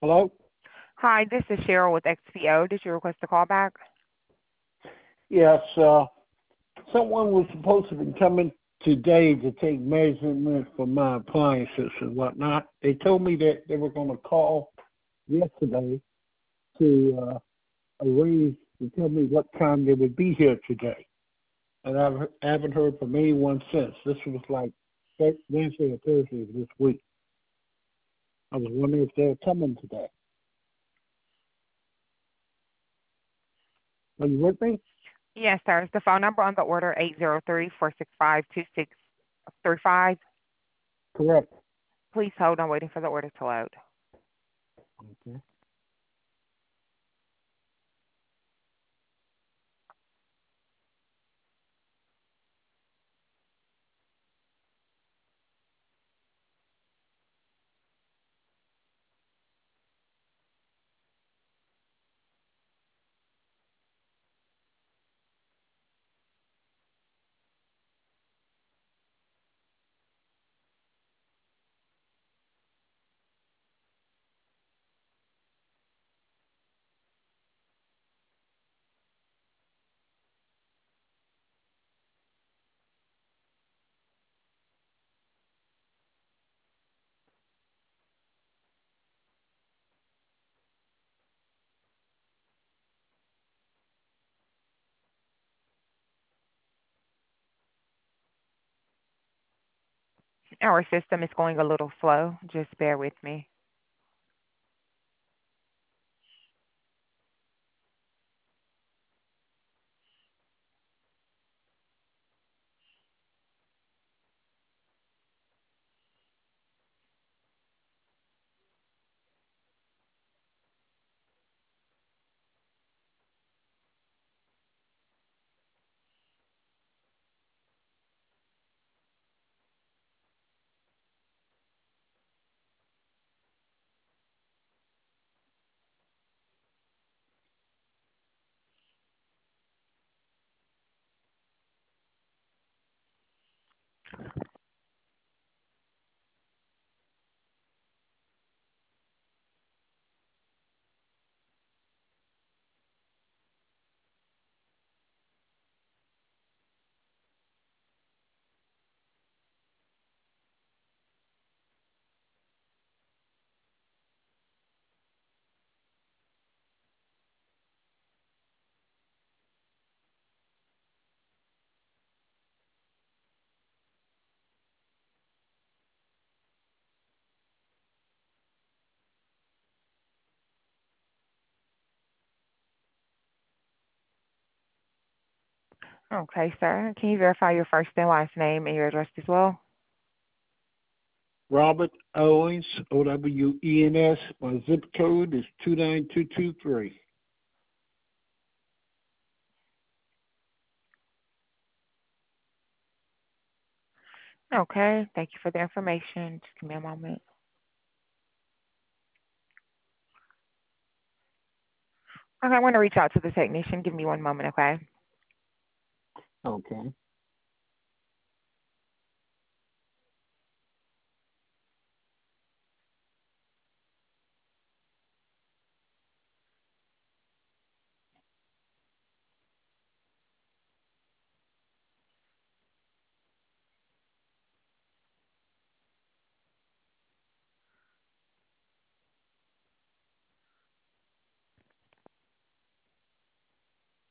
Hello? Hi, this is Cheryl with XPO. Did you request a call back? Yes, someone was supposed to be coming today to take measurements for my appliances and whatnot. They told me that they were going to call yesterday to arrange to tell me what time they would be here today. And I haven't heard from anyone since. This was like Wednesday or Thursday of this week. I was wondering if they're coming today. Are you with me? Yes, sir. Is the phone number on the order 803-465-2635? Correct. Please hold. I'm waiting for the order to load. Okay. Our system is going a little slow. Just bear with me. Okay, sir. Can you verify your first and last name and your address as well? Robert Owens, Owens. My zip code is 29223. Okay. Thank you for the information. Just give me a moment. Okay, I'm going to reach out to the technician. Give me one moment, okay? Okay.